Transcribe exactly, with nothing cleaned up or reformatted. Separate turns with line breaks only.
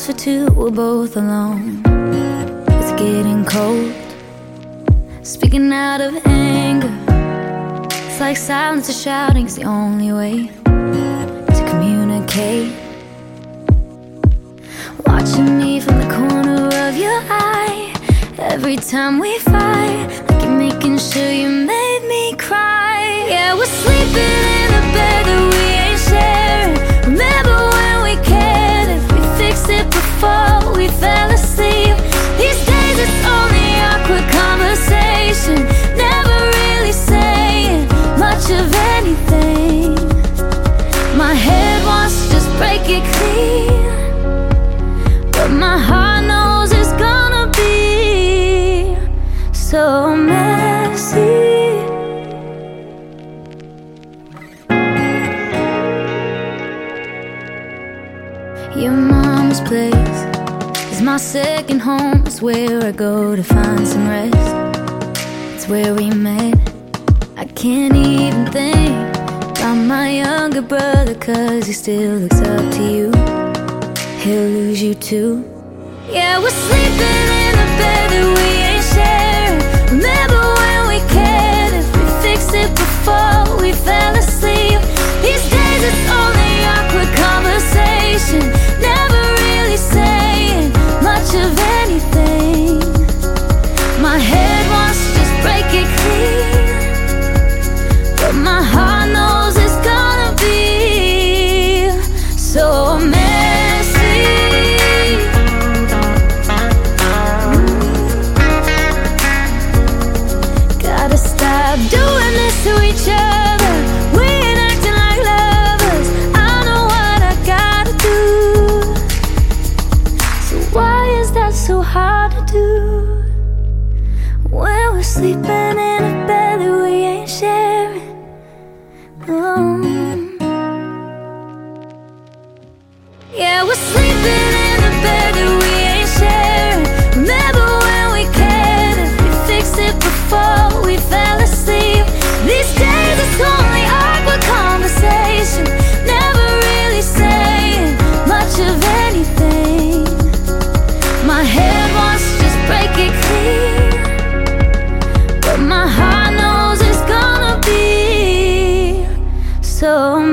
house for two, we're both alone. It's getting cold, speaking out of anger. It's like silence or shouting's the only way to communicate. Watching me from the corner of your eye, every time we fight, like you're making sure you made me cry. Yeah, we're sleeping in a bed that we ain't sharing. Remember when we cared, if we fixed it before we fell asleep. These days it's only awkward conversation, never really saying much of anything. My head wants to just break it clean, but my heart knows it's gonna be so messy. Your mom's place is my second home. It's where I go to find some rest. It's where we met. I can't even think about my younger brother, 'cause he still looks up to you. He'll lose you too. Yeah, we're sleeping in a bed that we ain't sharing. Remember when we cared, if we fixed it before we fell asleep. These days it's only awkward conversation, never really saying much of anything. My head wants to just break it clean, but my heart knows it's gonna be so messy. Gotta stop doing this to each other. We ain't acting like lovers. I know what I gotta do. So why is that so hard to do when we're sleeping in a bed that we ain't sharing? Oh. Yeah, we're sleeping in a bed that we ain't sharing. Remember when we cared, if we fixed it before we fell asleep. These days it's only awkward conversation, never really saying much of anything. My head wants to just break it clean, but my heart knows it's gonna be so